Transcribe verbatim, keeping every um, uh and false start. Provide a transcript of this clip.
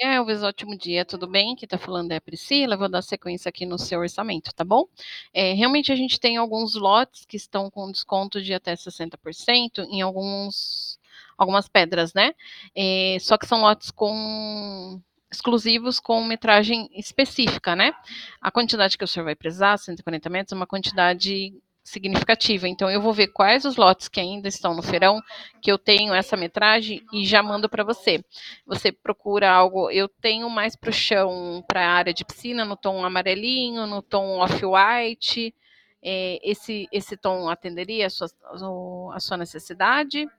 Elvis, ótimo dia, tudo bem? Quem tá falando é a Priscila, vou dar sequência aqui no seu orçamento, tá bom? Eh, realmente a gente tem alguns lotes que estão com desconto de até sessenta por cento em alguns algumas pedras, né, eh, só que são lotes com exclusivos com metragem específica, né. A quantidade que o senhor vai precisar, cento e quarenta metros, é uma quantidade significativa, então eu vou ver quais os lotes que ainda estão no feirão, que eu tenho essa metragem e já mando pra você. Você procura algo eu tenho mais para o chão, pra área de piscina, no tom amarelinho, no tom off-white, eh, esse esse tom atenderia a sua o a sua necessidade?